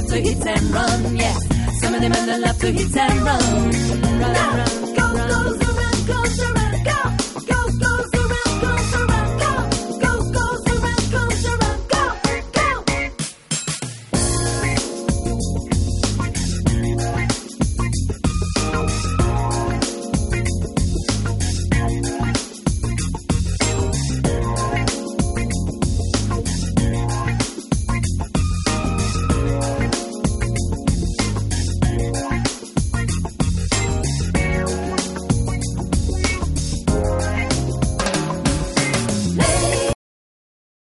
to hit and run, yes. Some of them men that love to hit and run. Run, run, run, run. Goes around, goes around.